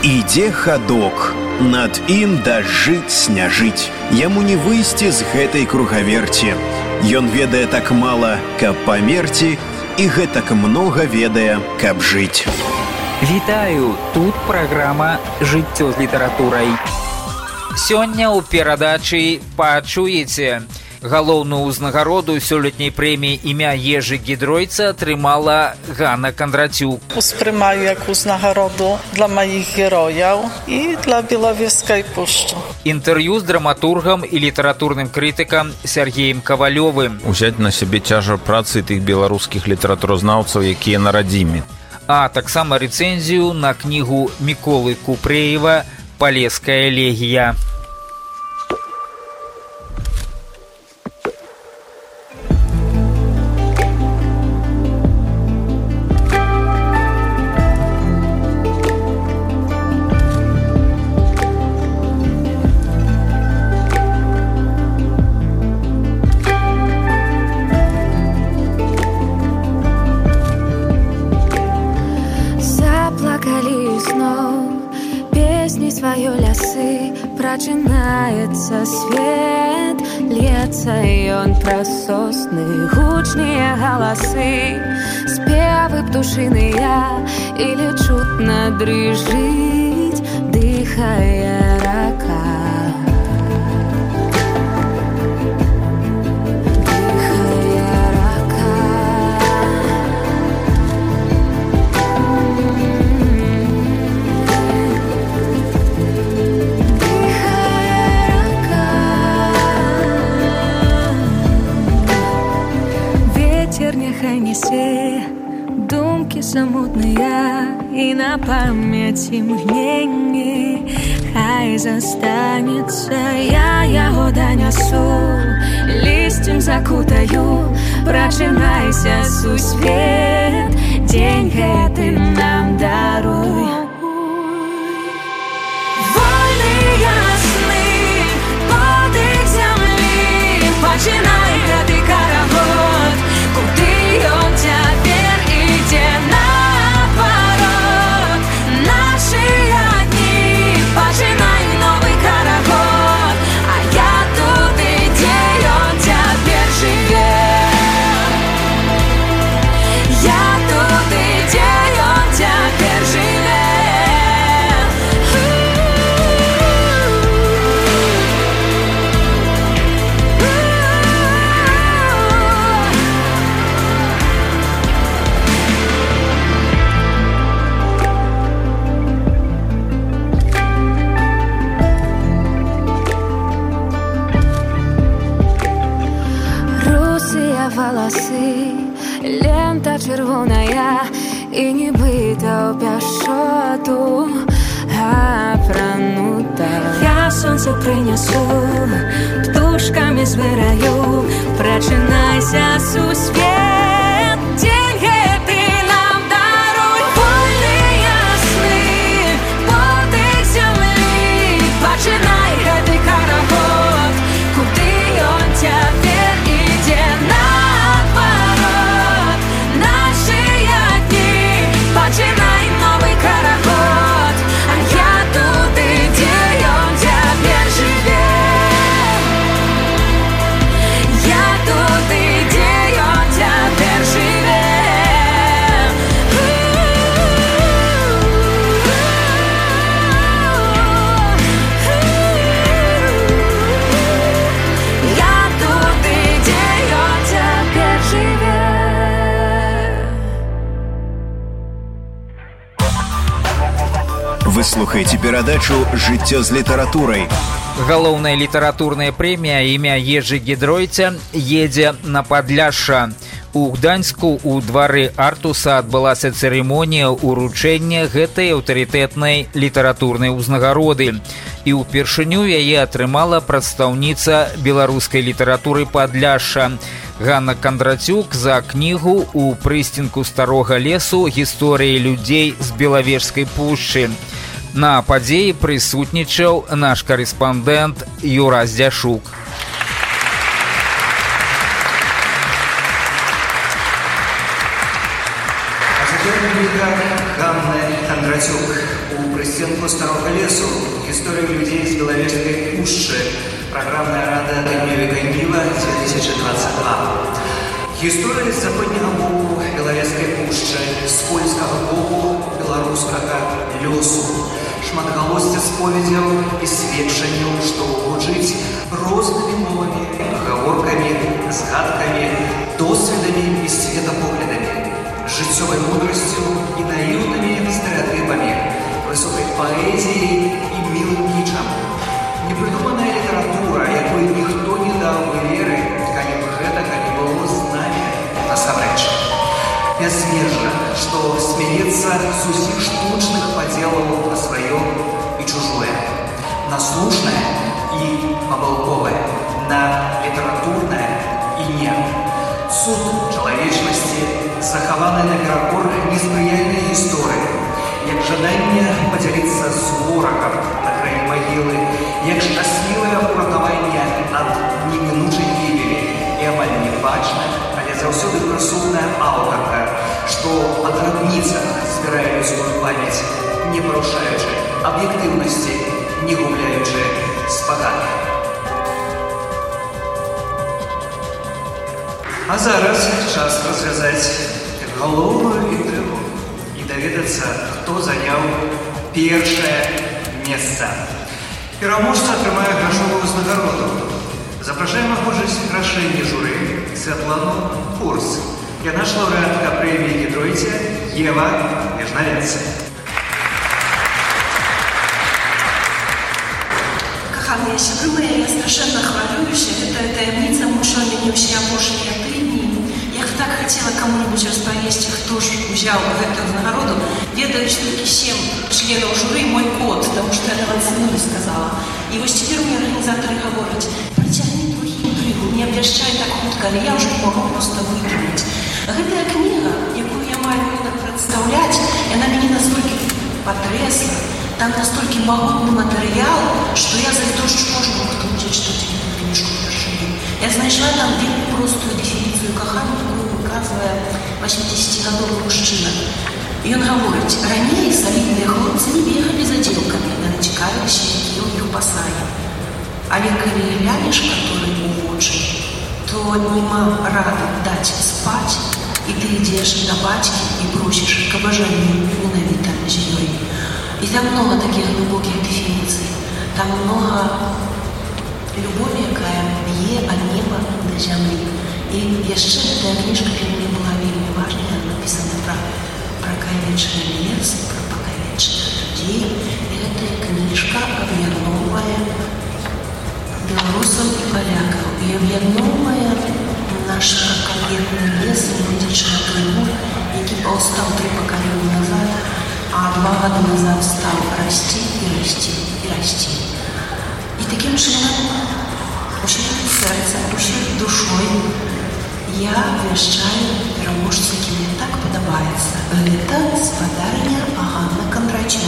Ідзе хадок, над ім дажыць не жыць. Яму не выйсці з гэтай кругаверці. Ён ведае так мала, каб памерці, і гэтак многа ведае, каб жыць. Вітаю, тут праграма «Жыццё з літаратурай». Сёння ў перадачы пачуеце. Галоўную ўзнагароду сёлетняй прэміі імя Ежы Гідройца атрымала Ганна Кондратюк. Успрымаю як узнагароду для маіх герояў і для Белавежскай пушчы. Інтэрв'ю з драматургам і літаратурным крытыкам Сергеем Кавалёвым. Узяць на сябе цяжар працы тых беларускіх літаратуразнаўцаў, якія на радзіме. А таксама рэцэнзію на кнігу Міколы Купрэева «Палеская элегія». Сваё лясы прачынаецца свет, льецца ён праз сосны, гучныя галасы, спевы птушыныя, или чутна дрыжыць, дыхае рака. Думкі самотныя і на памяці мгненні, хай застанецца, я яго данясу, лісцем закутаю, прачынайся, сусвет, дзень гэты нам даруй. Вольныя сны, подых зямлі, пачынай гэты карагод, куды ён цяпер ідзе наадварот. Нашыя дні, пачынай новы карагод, а я тут, ідзе ён цяпер жыве. Я тут, ідзе ён цяпер жыве. Валасы, лента чырвоная і нібыта ў пяшчоту апранута. Я сонца прынясу, птушкамі звыраю, прачынайся, сусвет, дзень гэты нам даруй. Вольныя сны, подых зямлі, пачынай гэты карагод, куды ён цяпер ідзе наадварот. Нашыя дні, пачынай новы карагод, а я тут, ідзе ён цяпер жыве. Я тут, ідзе ён цяпер жыве. Я тут, ідзе ён цяпер жыве. Вы слухаеце перадачу «Жыццё з літаратурай». Галоўная літаратурная прэмія імя Ежы Гідройца едзе на Падляшша. У Гданьску у двары Артуса адбылася цырымонія ўручэння гэтай аўтарытэтнай літаратурнай узнагароды. І ўпершыню яе атрымала прадстаўніца беларускай літаратуры Падляшша Ганна Кондратюк за кнігу «У прыстінку старога лесу. Гісторыі людзей з Белавежскай пушчы». На падзеі прысутнічаў наш карэспандэнт Юра Здзяшук. Ганны Кондратюк. У прыстенку старого лесу история людей из Беловежской пушчы. Программная рада дневника Нива 2022. История з заходнего боку Беловежской пушчы, з польского боку белорусского лесу. Шматгалосце споведзяў і сведчанняў, што гучыць рознымі мовамі, гаворкамі, згадкамі, досведамі і светапоглядамі, жыццёвай мудрасцю і наіўнымі стэрэатыпамі, высокай паэзіяй і мілым кічам. Непрыдуманая літаратура, якой ніхто не даў бы веры, калі б гэтага не было з намі насамрэч. Бязмежна, што смяецца з усіх штучных падзелаў на сваё і чужое, на слушнае і памылковае, на літаратурнае і не. Суд чалавечнасці захаваны наперакор неспрыяльнай гісторыі, як жаданне падзяліцца з ворагам на краі магілы, як шчаслівае ўратаванне ад немінучай гібелі і амаль небачная, але заўсёды прысутная аўтарка, што па драбніцах збірае людскую памяць, не парушаючы аб'ектыўнасці, не губляючы спагады. А зараз час развязаць галоўную інтрыгу і даведацца, хто заняў першае месца. Пераможца атрымае грашовую узнагароду. Запрашаем ахвочыць рашэнне журы Святлану Курс. Яна ж лаўрэатка прэміі Гідройце Ева Межнавец. Каханыя сябры мае, я страшэнна хвалююся. Гэта таямніца мучыла мяне ўсе апошнія тыдні. Я так хацела каму-нибудь распавесці, хто ж узяў гэтую ўзнагароду. Ведаюць толькі 7 членаў журы, мой кот, таму што я нават сыну не сказала. І вось цяпер мне арганізатары гавораць: працягні трохі інтрыгу, не абвяшчай так хутка, але я ўжо не магу проста выкінуць. Гэтая кніга, якую я маю прадстаўляць, яна мяне настолькі патрэсла, там настолькі магутны матэрыял, што я завітошчу кожнаму, хто будзе чытаць гэтую кніжку ўпершыню. Я знайшла там вельмі простую дефініцыю кахання, якую выказвае 80-гадовы мужчына. Ён гаворыць: раней салідныя хлопцы не бегалі за дзелкамі, яны цікавіліся, якія ў іх пасагі. Але калі глянеш каторы ў вочы, то нема рады даць спаць, і ты ідзеш да бацькі і просіш к абажанню менавіта з ёй. І там много таких глубоких дефініцый. Там много любові, якая б'е ад неба да зямлі. І яшчэ гэтая кніжка для мяне была вельмі важная, напісана пра кавечны лес, пра пакавечных людзей. І гэтая кніжка аб'ядноўвае беларусаў і палякаў. І аб'ядноўвае наш кавечны лес, музычны трыбур, які паўстаў 3 пакаленні назад, а 2 гады назад стаў расці і расці і расці. І такім чынам, усім сэрцам, усім душой я абвяшчаю пераможцу, які мне так падабаецца. Гэта спадарня Ганна Кондратюк.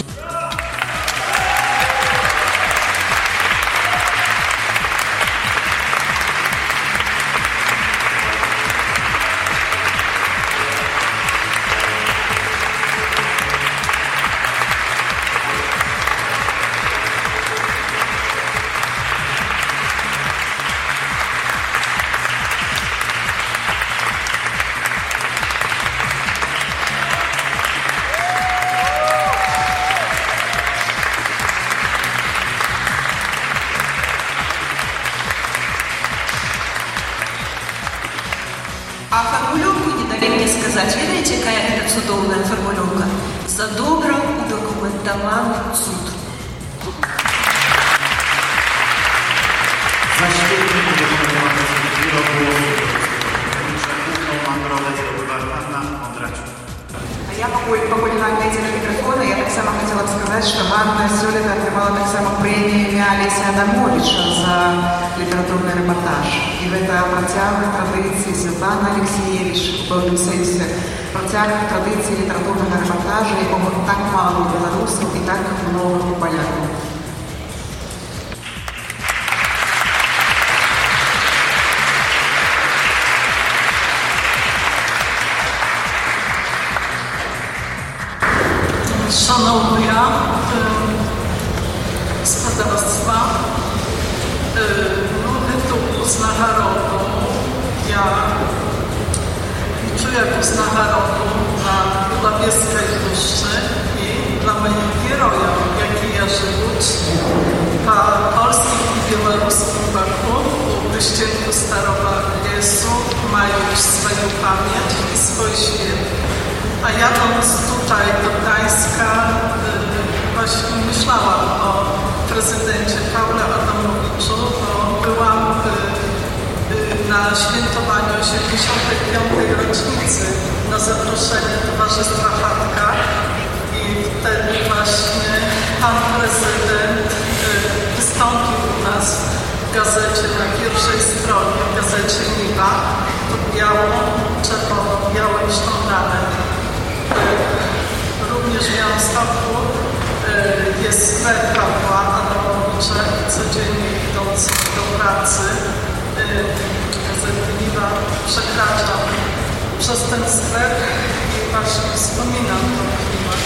А формулёвку не дали мне сказать. Видите, какая это цудовная формулёвка? За добро удокументованный суд. За świetnie udokumentowane wyroby Ганна Кондратюк. Я пакуль Ганна ідзе на мікрафона, я так само хотела бы сказать, что Ганна сёлета атрымала так само прэмію імя Алеся Адамовича за літаратурны рэпартаж. І гэта працяг традыцыі Святланы Алексеевич, у пэўным сэнсе працяг традыцыі літаратурнага рэпартажа, якога так мала у беларусаў і так много у палякаў. Szanowna Stadowstwa, tu uzna narodu, ja czuję uzna narodu dla Bielskiej Puszczy i dla moich herojów, jakie ja żyć po polskim i białoruskim boku u wyścigu Starego Lesu mają już swoją pamięć i swój świat. A jadąc tutaj do Gdańska, właśnie myślałam o prezydencie Pawle Adamowiczu, bo byłam na świętowaniu 85. rocznicy na zaproszenie Towarzystwa Chatka i wtedy właśnie pan prezydent wystąpił u nas w gazecie na pierwszej stronie, w gazecie Niwa, pod białą, czerwoną, białym sztandarem. Również w Białymstoku jest sklep Pawła Adamowicza i codziennie idąc do pracy gazety Niwa przekraczam przez ten sklep i właśnie wspominam tą chwilę.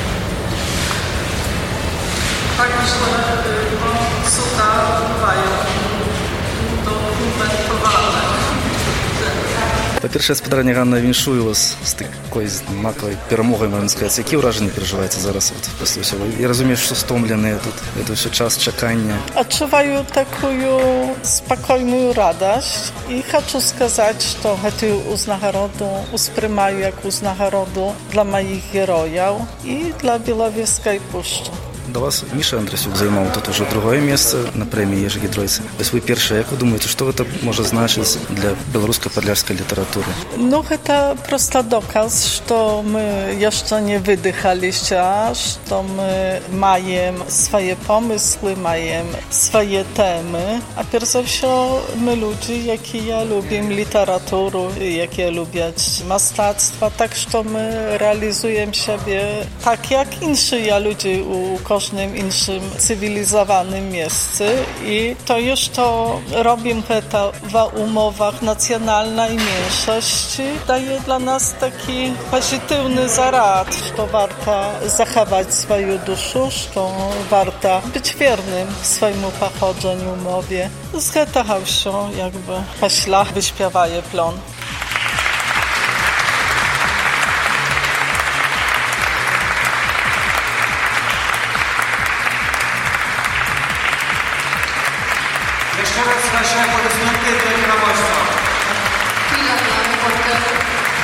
Także cuda bywają dokumentowane. По-перше, спадарня Ганна, віншую вас з такою знаковою перемогою, можна сказати. Які враження переживаєте зараз після всього? Я розумію, що стомлені тут, це все час чекання. Odczuwają taką spokojną radość i chcę сказать, что эту uzna narodu usprymają jak uzna narodu dla moich herojów i dla Białowieskiej Puszczy. До вас Міша Андрасюк займав тут уже друге місце на премії «Єжи Гідройці». Ви перше, як ви думаєте, що це може значити для білорусько-подляшської літератури? Ну, это просто доказ, что мы jeszcze nie wydychaliście, że my mają swoje pomysły, mają swoje temy, a pierwsze wszystko my ludzie, jakie ja lubię literaturę, jakie lubię mastactwa, tak, że my realizujemy siebie tak jak inni ludzie u każdym innym cywilizowanym miejscu i to już to robimy to w umowach nacjonalnej i mniejszości daje dla nas taki pozytywny zarad, że warto zachować swoją duszę, że warto być wiernym swojemu pochodzeniu, mowie. Z tego się jakby pośla wyśpiewaje plon. Jeszcze raz nasze aplodysmenty dla Krawostwa. Chwila dla reporterów.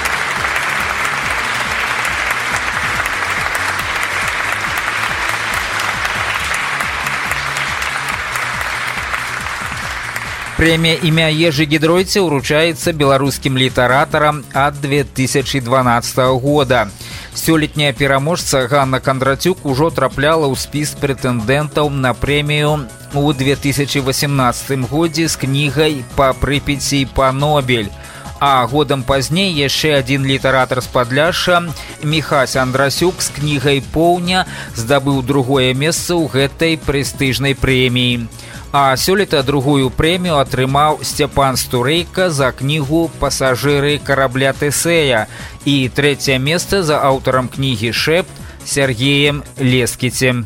Премия «Имя Ежи Гідройцы» уручаецца беларускім літаратарам ад 2012 года. Сёлетняя пераможца Ганна Кондратюк ужо трапляла ў спіс прэтэндэнтаў на прэмію ў 2018 годзе з кнігай «Па Прыпяці па Нобель». А годам пазней яшчэ адзін літаратар з Падляшша, Міхась Андрасюк, з кнігай «Поўня» здабыў другое месца ў гэтай прэстыжнай прэміі. А сёлета другую прэмію атрымаў Сцяпан Стурэйка за кнігу «Пасажыры карабля Тэсея» і трэцяе месца за аўтарам кнігі «Шэпт» Сергеем Лескіцем.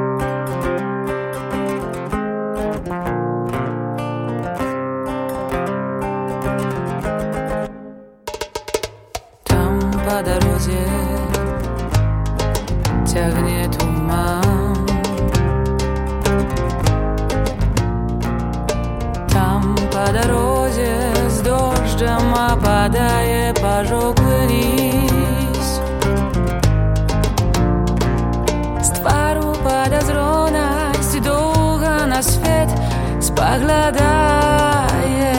Там по дороге тягнет туман. Tam po drodze z deszczem opadaje pożółkły lis. Z twaru pada zroność, długa na świat spoglądaje.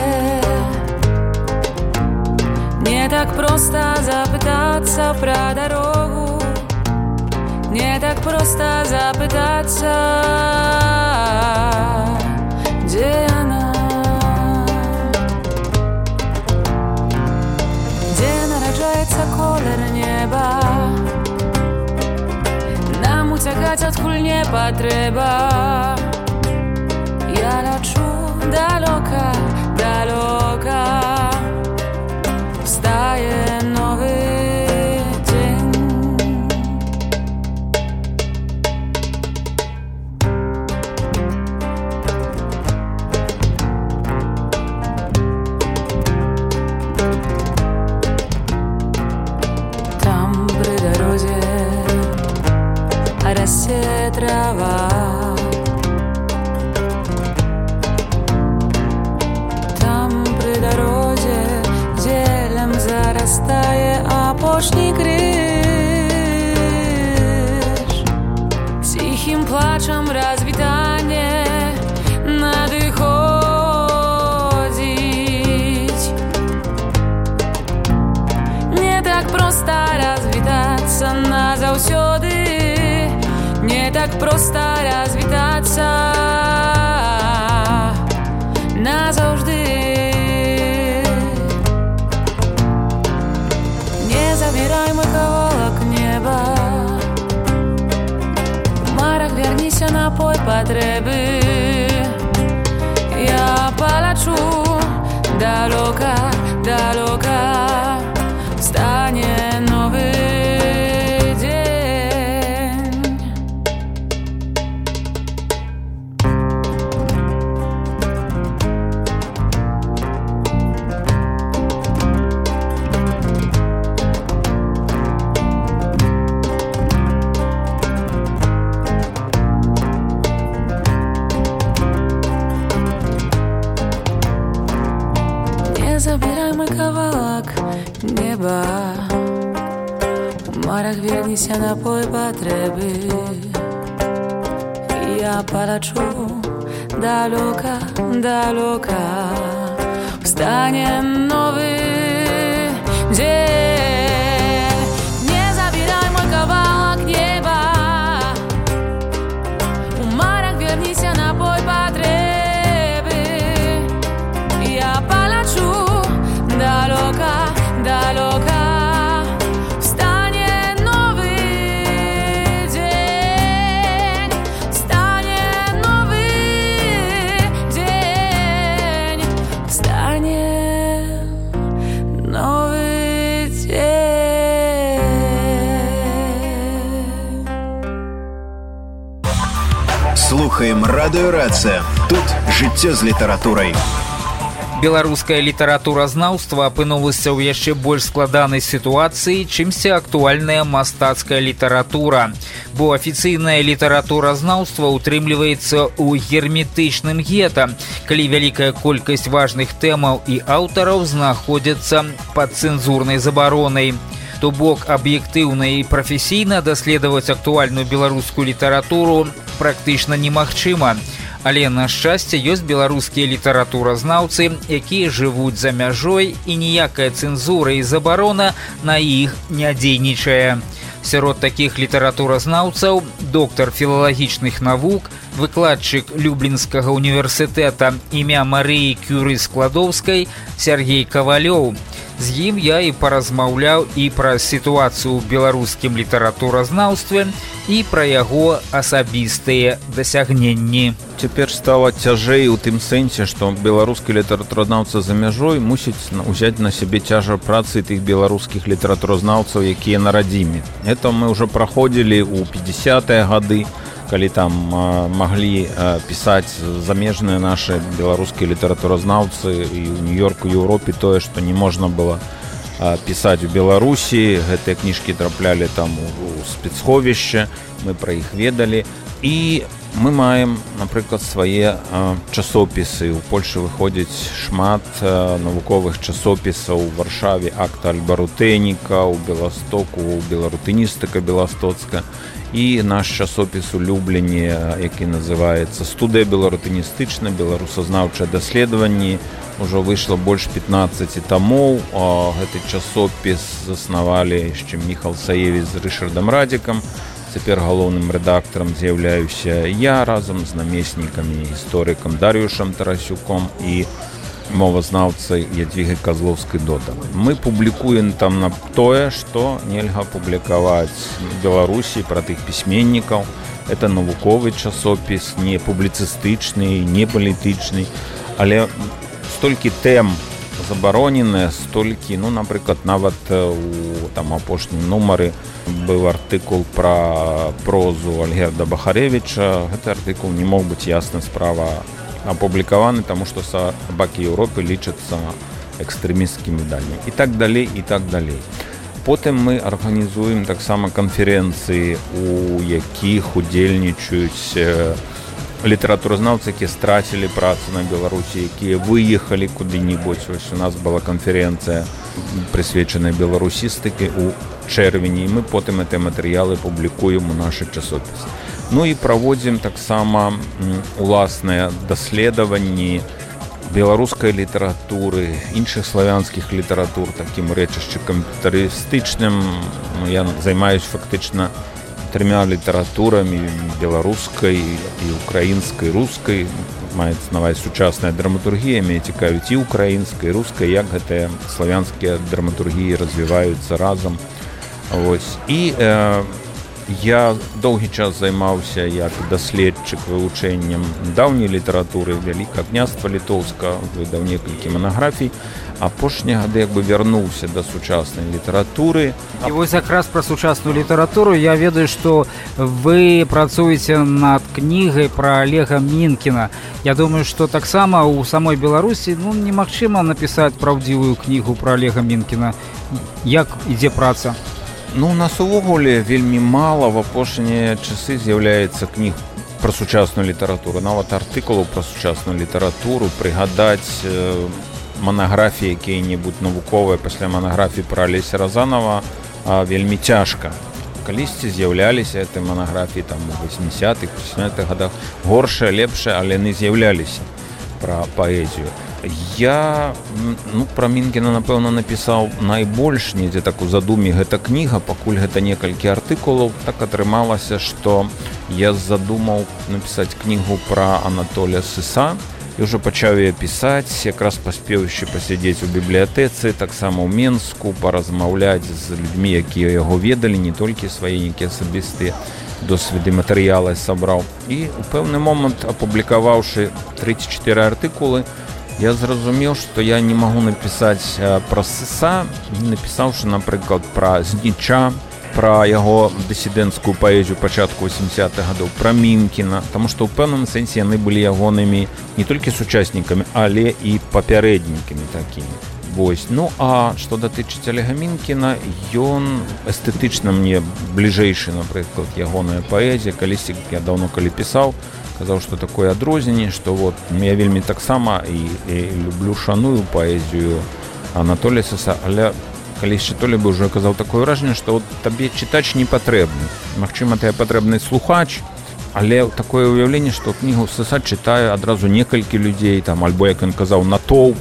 Nie tak prosta zapytać про дорогу, nie tak prosta zapytać, gdzie ona. Колер неба, нам утекать откуль не потреба. Я лечу далеко, далеко, встає новий день. трава. Там при дороге зелем зарастає опошній крыж. Тихим плачем развитание надыходить. Не так просто развитаться назаўсёды. Не так просто развитаться назаўжды. Не забирай мой кавалок неба. В марах вернися напой патрэбы. Я полечу далёка, далёка. Стане новый неба. В марах вернися напой патрэбы. Я полечу далёка, далёка. Встане новый день. Не забирай мой кавалок неба. В марах вернися напой патрэбы. Я полечу далёка, далёка. Встане новый день. Встане новый день. Встане новый день. Слухаем радыё Рацыя. Тут жыццё з літаратурай. Беларуская літаратуразнаўства апынулася ў яшчэ больш складанай сітуацыі, чымся актуальная мастацкая літаратура, бо афіцыйная літаратуразнаўства утрымліваецца ў герметычным гета, калі вялікая колькасць важных тэмаў і аўтараў знаходзяцца пад цэнзурнай забаронай. То бок аб'ектыўна і прафесійна даследаваць актуальную беларускую літаратуру практычна немагчыма. Але, на шчасце, ёсць беларускія літаратуразнаўцы, якія жывуць за мяжой, і ніякая цэнзура і забарона на іх не дзейнічае. Сярод такіх літаратуразнаўцаў доктар філалагічных навук, выкладчык Люблінскага універсітэта імя Марыі Кюры-Складоўскай Сергей Кавалёў. З ім я і паразмаўляў і пра сітуацыю ў беларускім літаратуразнаўстве, і пра яго асабістыя дасягненні. Цяпер стала цяжэй у тым сэнсе, што беларускі літаратуразнаўца за мяжой мусіць узяць на сябе цяжар працы тых беларускіх літаратуразнаўцаў, якія на радзіме. Это мы ўжо праходзілі ў 50-е гады, калі там маглі пісаць замежныя нашы беларускія літаратуразнаўцы і ў Нью-Йорку, Еўропе тое, што не можна было пісаць у Беларусі. Гэтыя кніжкі траплялі там у спецсховішча, мы пра іх ведалі. І мы маем, напрыклад, свае часопісы. У Польшы выходзіць шмат навуковых часопісаў. У Варшаве Акта Альбарутэніка, у Беластоку Беларутыністыка Беластоцка. І наш часопіс у Любліні, які называецца «Студыя беларутыністычна, беларусазнаўчае даследаванне». Ужо выйшла больш 15 тамоў. Гэты часопіс заснавалі яшчэ Міхал Саевіч з Рышардам Радзікам. Цяпер галоўным рэдактарам з'яўляюся я разам з намеснікамі, гісторыкам Дар'юшам Тарасюком і мовазнаўцай Ядвігай Казлоўскай-Дода. Мы публікуем там на тое, што нельга публікаваць в Беларусі пра тых пісьменнікаў. Это навуковы часопіс, не публіцыстычны, не палітычны, але столькі тэм забароненыя, столькі, напрыклад, нават у апошнім нумары быў артыкул пра прозу Альгерда Бахарэвіча. Гэты артыкул не мог быць, ясна справа, апублікаваны, таму што сабакі Еўропы лічацца экстрэмісцкім выданнем. І так далей, і так далей. потым мы арганізуем таксама канферэнцыі, у якіх удзельнічаюць літаратуразнаўцы, якія страцілі працу на Беларусі, якія выехалі куды-небудзь. Вось у нас была канферэнцыя, прысвечаная беларусістыкі ў чэрвені, і мы потым гэтыя матэрыялы публікуем у нашых часопісы. Ну і праводзім таксама уласныя даследаванні беларускай літаратуры, іншых славянскіх літаратур, такім рэчышчы камп'ютарыстычным. Я займаюсь фактычна 3 літаратурамі: беларускай і украінскай, рускай. Маецца на ўвазе сучасная драматургія, мяне цікавіць і украінская, і руская, як гэтыя славянскія драматургіі развіваюцца разам. Вось. І я доўгі час займаўся як даследчык вывучэннем даўняй літаратуры Вялікага княства Літоўска, выдаў некалькі манаграфій, а апошнія гады як бы вярнуўся да сучаснай літаратуры. І вось якраз пра сучасную літаратуру я ведаю, што вы працуеце над кнігай пра Олега Менкіна. Я думаю, што таксама ў самой Беларусі немагчыма напісаць праўдзівую кнігу пра Олега Менкіна. Як ідзе праца? У нас увогуле вельмі мала в апошнія часы з'яўляецца кніг пра сучасную літаратуру, нават артыкулаў пра сучасную літаратуру. Прыгадаць манаграфіі якія-небудзь навуковыя пасля манаграфіі пра Алеся Разанова вельмі цяжка. Калісьці з'яўляліся гэтыя манаграфіі там у 80-х, 80-х гадах. Горшыя, лепшыя, але яны з'яўляліся пра паэзію. Я пра Менкіна, напэўна, напісаў найбольш, недзе так у задуме, гэта кніга, пакуль гэта некалькі артыкулаў. Так атрымалася, што я задумаў напісаць кнігу пра Анатолія Сыса, і ўжо пачаў яе пісаць, якраз паспеў яшчэ пасядзець у бібліятэцы, таксама ў Менску, паразмаўляць з людзьмі, якія яго ведалі, не толькі свае нейкія асабістыя досведы, матэрыялы сабраў. І ў пэўны момант, апублікаваўшы 34 артыкулы, я зразумеў, што я не магу напісаць пра Сыса, не напісаўшы, напрыклад, пра Зніча, пра яго дысідэнцкую паэзію пачатку 80-х гадоў, пра Менкіна, таму што ў пэўным сэнсе яны былі ягонымі не толькі сучаснікамі, але і папярэднікамі такімі. Вось. А што датычыць Олега Менкіна, ён эстэтычна мне бліжэйшы, напрыклад, ягоная паэзія. Калісьці я даўно калі пісаў, казаў, што такое адрозненне, што я вельмі таксама і люблю, шаную паэзію Анатолія Сыса, але калісьці то-лібы ўжо казаў такое ўражанне, што табе чытач не патрэбны. Магчыма, ты патрэбны слухач, але такое ўяўленне, што кнігу Сыса чытае адразу некалькі людзей, альбо, як ён казаў, натоўп,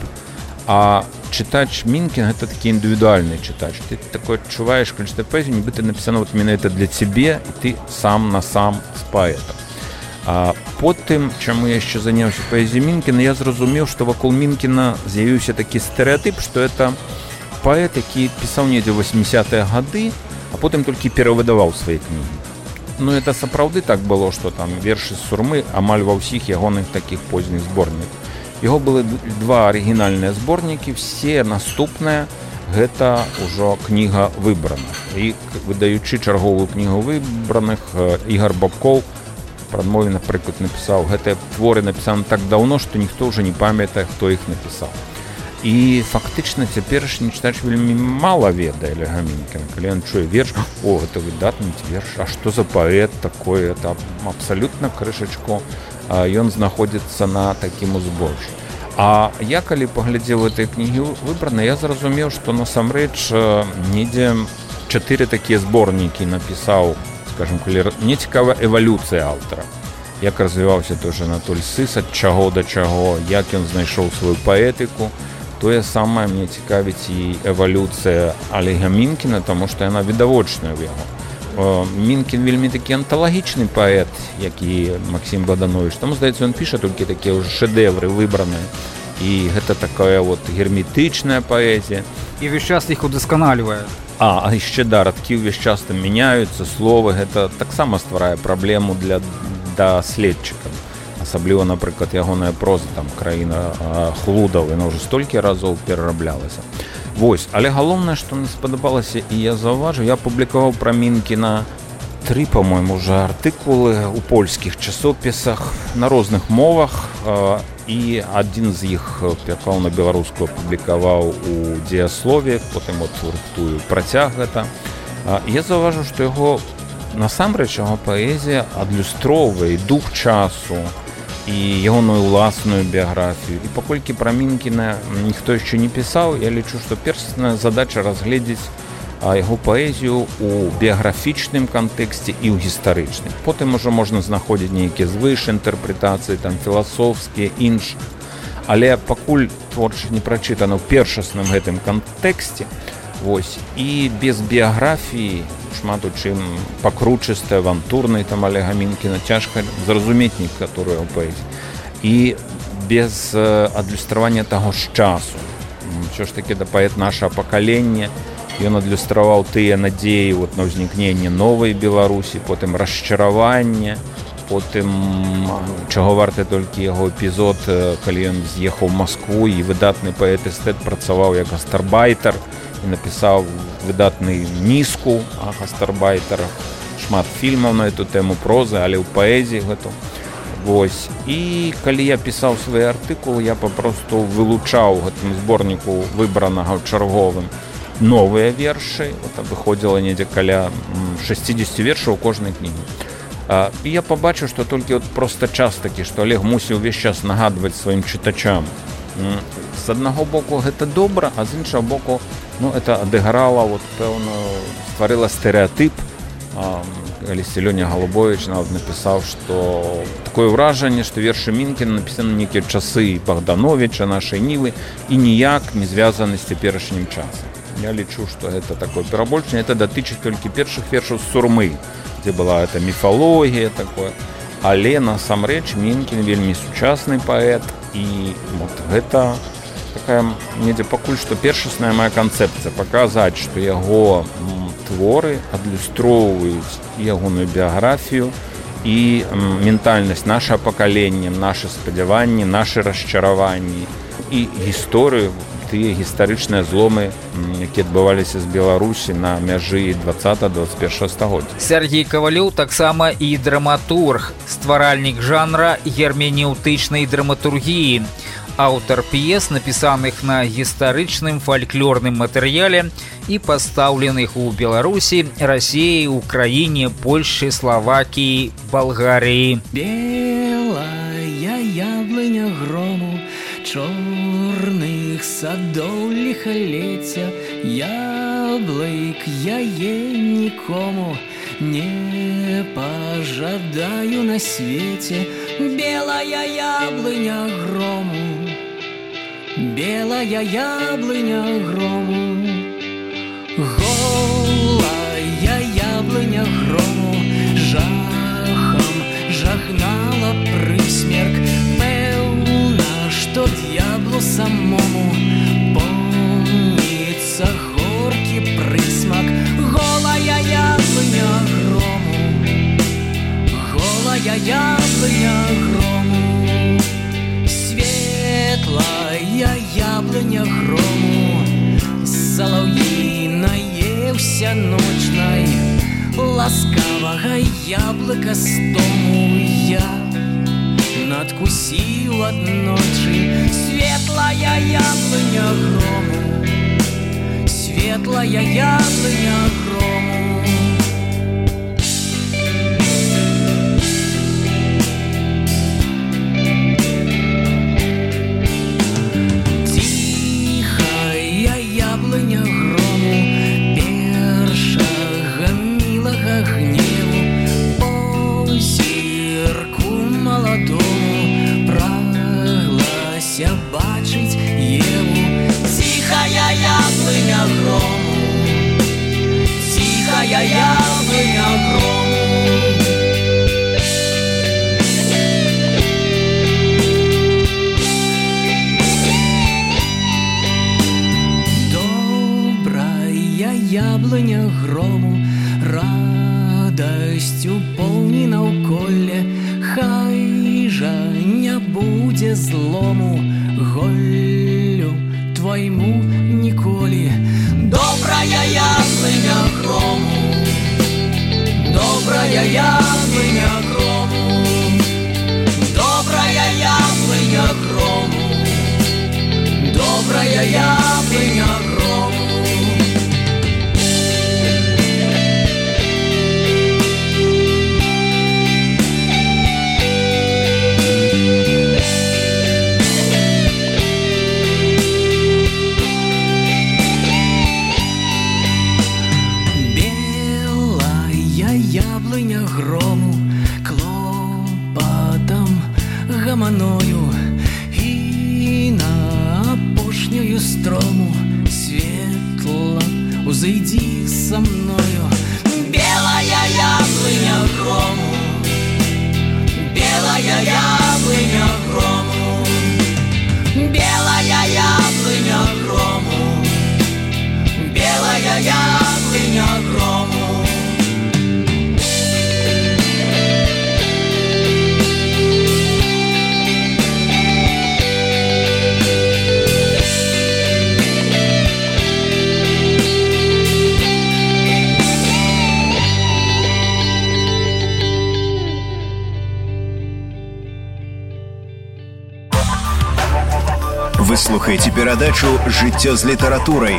а чытач Менкіна — гэта такі індывідуальны чытач. Ты такое адчуваеш, калі чытаеш паэзію, нібыта напісана менавіта для цябе, і ты сам на сам з паэтам. А потым, чаму я яшчэ заняўся паэзіяй Менкіна, я зразумеў, што вакол Менкіна з'явіўся такі стэрэатып, што это паэт, які пісаў недзе 80-е гады, а потым толькі перавыдаваў свае кнігі. Это сапраўды так было, што там вершы з сурмы амаль ва ўсіх ягоных такіх позніх зборніках. Яго былі 2 арыгінальныя зборнікі, все наступныя гэта ўжо кніга выбраных. І выдаючы чарговую кнігу выбраных, Ігор Бабкоў прадмове, напрыклад, напісаў: гэтыя творы напісаны так даўно, што ніхто ўжо не памятае, хто іх напісаў. І фактычна цяперашні чытач вельмі мала ведае Олега Менкіна. Калі ён чуе верш, гэта выдатны верш, а што за паэт такое, это абсалютна крышачку ён знаходзіцца на такім узбожжы. А я калі паглядзеў гэтыя кнігі выбраны, я зразумеў, што насамрэч недзе 4 такія зборнікі напісаў, скажем, калі мне цікава эвалюцыя аўтара. Як развіваўся той же Анатоль Сыс, ад чаго да чаго, як ён знайшоў сваю паэтыку. Тое самае мне цікавіць і эвалюцыя Олега Менкіна, таму што яна відавочная ў яго. Менкін вельмі такі анталагічны паэт, як і Максім Богданович. Таму, здаецца, ён піша толькі такія шэдэвры выбраныя. І гэта такая герметычная паэзія. І ўвесь час іх удасканалівае. А яшчэ радкі ўвесь час там мяняюцца, словы. Гэта таксама стварае праблему для даследчыкаў. Асабліва, напрыклад, ягоная проза, там, краіна хлудаў, яна ўжо столькі разоў перараблялася. Вось, але галоўнае, што мне спадабалася, і я заўважыў, я публікаваў пра Менкіна 3, па-мойму, уже артыкулы ў польскіх часопісах на розных мовах. і адзін з іх пераклаў на беларускую, апублікаваў у дзеяслове, потым вот рыхтую працяг гэта. Я заўважу, што яго насамрэч яго паэзія адлюстроўвае дух часу і ягоную ўласную біяграфію. І паколькі пра Мінкіна ніхто яшчэ не пісаў, я лічу, што першая задача разгледзець яго паэзію у біяграфічным кантэксце і ў гістарычным. Потым ужо можна знаходзіць нейкія звышінтэрпрэтацыі, там філасофскія, іншыя. Але пакуль творчасць не прачытана ў першасным гэтым кантэксце, вось, і без біяграфіі, шмат у чым пакручыстай, авантурнай там Олега Мінкіна, цяжка зразумець некаторую паэзію. І без адлюстравання таго ж часу. Ўсё ж такі да паэт нашага пакалення, ён адлюстраваў тыя надзеі вот, на ўзнікненне новай Беларусі, потым расчараванне, потым чаго варты толькі яго эпізод, калі ён з'ехаў у Маскву і выдатны паэт-эстэт працаваў як гастарбайтер і напісаў выдатную нізку о гастарбайтарах, шмат фільмаў на эту тэму, прозы, але ў паэзіі гэту. Вось. І калі я пісаў свае артыкулы, я папросту вылучаў гэтым зборніку выбранага ў чарговым новыя вершы, вот, выходзіла недзе каля 60 вершаў у кожнай кнігі. І я пабачыў, што толькі вот проста час такі, што Олег мусіў увесь час нагадваць сваім чытачам. З аднаго боку гэта добра, а з іншага боку, это адыграла, вот, пэўна, стварыла стэрэатып. Калісьці Лёня Галубовіч нават напісаў, што такое ўражанне, што вершы Мінкіна напісаны нейкія часы Богдановича, нашай Нівы, і ніяк не звязаны з цяперашнім часам. Я лічу, што гэта такое перабольшанне, это датычыць толькі першых вершаў з Сурмы, дзе была эта міфалогія такое. Але насамрэч Мінкін вельмі сучасны паэт, і вот гэта такая недзе пакуль што першасная моя канцэпцыя, паказаць, што яго творы адлюстроўваюць і ягоную біяграфію, і ментальнасць нашага пакалення, нашы спадзяванні, нашы расчараванні і гісторыю, тыя гістарычныя зломы, якія адбываліся з Беларусі на мяжы 20-21 стагоддзя. Сергей Кавалёў таксама і драматург, стваральнік жанра герменеўтычнай драматургіі, аўтар п'ес, напісаных на гістарычным фальклорным матэрыяле і пастаўленых у Беларусі, Расіі, Украіне, Польшчы, Славакіі, Балгарыі. Белая яблыня грому, чорных садоў ліхалецця, яблык яе нікому не пажадаю на свеце. Белая яблыня грому, белая яблыня грому, голая яблыня грому, жахом жахнала прысмерк. Пэўна, што д'яблу самому помніцца горкі прысмак. Голая яблыня грому, голая яблыня грому, светлая яблыня грому, салаўі наеўся ночнай, ласкавага яблыка з дому я надкусіў аднойчы. Светлая яблыня грому, светлая яблыня грому. Тихая яблыня грому, першага мілага гневу, позірку маладому праглася бачыць Еву. Тихая яблыня грому, тихая яблыня грому. Добрая яблыня грому, радасцю поўні наўколле, хай жа не будзе злому голлю твайму ніколі. Добрая яблыня грому, добрая яблыня грому, добрая яблыня грому. яблыня грому, клопатам гаманою і на апошнюю строму светла узыйди со мною. Белая яблыня грому, белая яблыня грому, белая яблыня грому, белая яблыня грому. Вы слухаеце перадачу «Жыццё з літаратурай».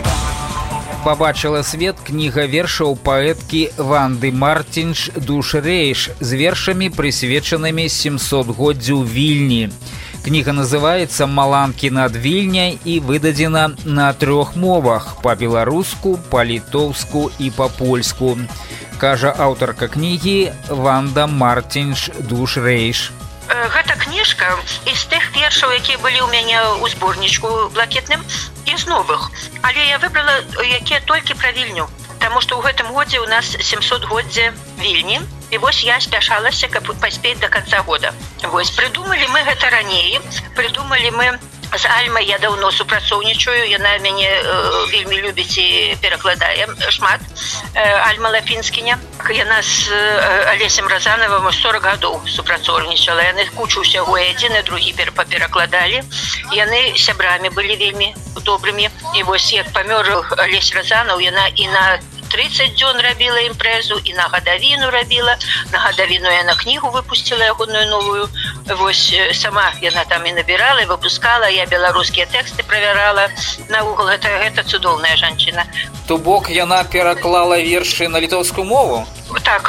Побачила свет книга вершаў паэткі Ванды Мартинш «Душ Рейш» з вершамі, прысвечанымі 700-годдзю Вільні. Книга называется «Маланкі над Вільняй» і выдадзена на 3 мовах – па-беларуску, па-літоўску і па-польску. Кажа аўтарка кнігі Ванда Мартинш «Душ Рейш». Гэта кніжка з тых вершаў, якія былі ў мяне ў зборнічку блакітным, і з новых. Але я выбрала, якія толькі пра Вільню. Таму што ў гэтым годзе ў нас 700-годдзе Вільні. І вось я спяшалася, каб паспець да канца года. Вось, прыдумалі мы гэта раней. Прыдумалі мы з Альмай, я даўно супрацоўнічаю, яна мяне вельмі любіць і перакладае шмат. Альма Лапінскіня. Яна з Алесем Разанавым 40 гадоў супрацоўнічала. Яны кучу ўсяго, і адзін і другі перапакладалі. Яны сябрамі былі вельмі добрымі. І вось як памёр Алесь Разанаў, яна і на 30 дзён рабіла імпрэзу, і на гадавіну рабіла. На гадавіну яна кнігу выпусціла ягоную новую. Вось сама яна там і набірала, і выпускала. Я беларускія тэксты правярала. Наогул, гэта цудоўная жанчына. То бок яна пераклала вершы на літоўскую мову? Так.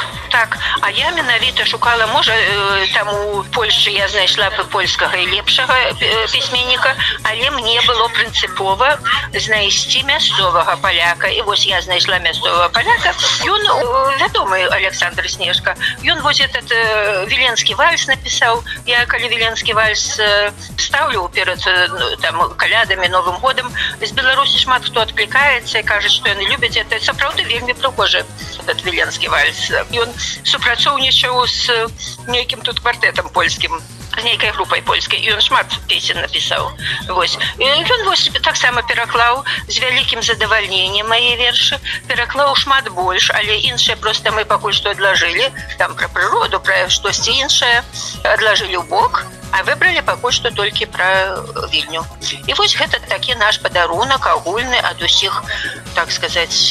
А я менавіта шукала, можа, там у Польшчы я знайшла польскага і лепшага пісьменніка, але мне было прынцыпова знайсці мясцовага паляка. І вось я знайшла мясцовага паляка. Ён вядомы Александр Снежка. Ён вось этот Віленскі вальс напісаў. Я калі Віленскі вальс ставлю перад там калядамі, Новым годам, з Беларусі шмат хто адклікаецца і кажа, што яны любяць. Это сапраўды вельмі прыгожы этот Віленскі вальс. Ён супрацоўнічаў з нейкім тут квартэтам польскім, з нейкай групай польскай, і ён шмат песен напісаў. Вось. Ён вось таксама пераклаў з вялікім задавальненнем мае вершы, пераклаў шмат больш, але іншыя проста мы пакуль што адлажылі, там пра прыроду, пра штосьці іншае, адлажылі ў бок, а выбралі пакуль што толькі пра Вільню. І вось гэта такі наш падарунак агульны ад усіх, так сказаць,